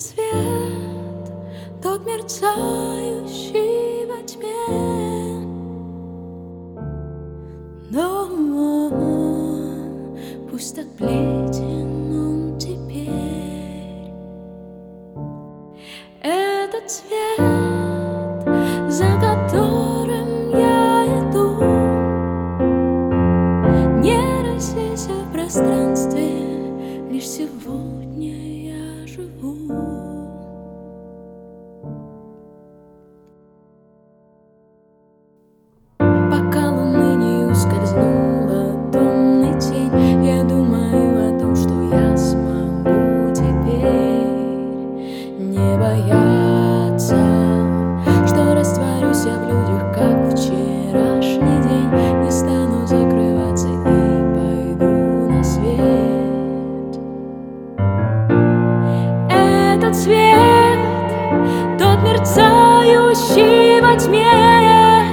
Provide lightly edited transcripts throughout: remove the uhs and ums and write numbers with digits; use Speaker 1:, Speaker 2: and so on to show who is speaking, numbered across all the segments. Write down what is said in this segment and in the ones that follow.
Speaker 1: свет, тот мерцающий во тьме, но пусть так бледен он теперь. Этот свет, за которым я иду, не рассейся в пространстве, лишь сегодня я живу. Пока луны не ускользнула томной тень, я думаю о том, что я смогу теперь не бояться, что растворюсь я в людях, как вчерашний день, не стану закрываться и пойду на свет. Этот свет, тот мерцающий во тьме,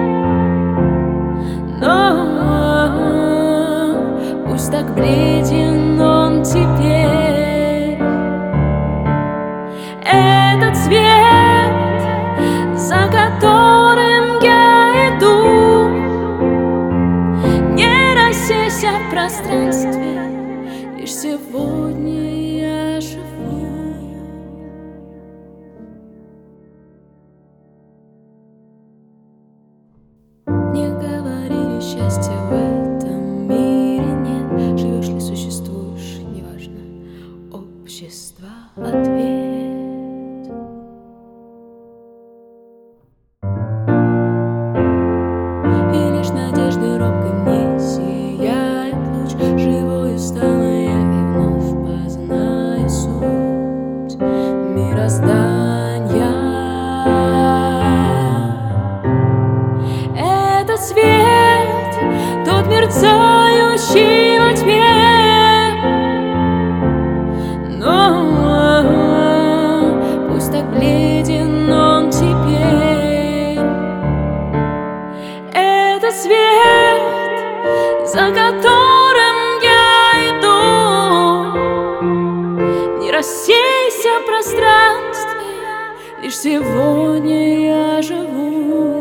Speaker 1: но пусть так бледен он теперь. Этот свет, за которым я иду, не рассейся в пространстве, лишь сегодня я живу. Мне говорили, счастья в этом мире нет. Живешь ли, существуешь, неважно, общество — ответ. И лишь надежды робкой мне сияет луч. Живою стала я и вновь познаю суть мироздания. Этот свет, тот мерцающий во тьме, но пусть так бледен он теперь. Этот свет, за которым я иду, не рассейся в пространстве, лишь сегодня я живу.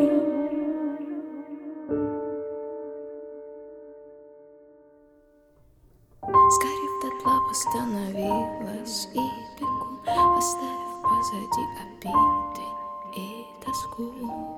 Speaker 1: Сгорев дотла, восстановилась и бегу, оставив позади обиды и тоску.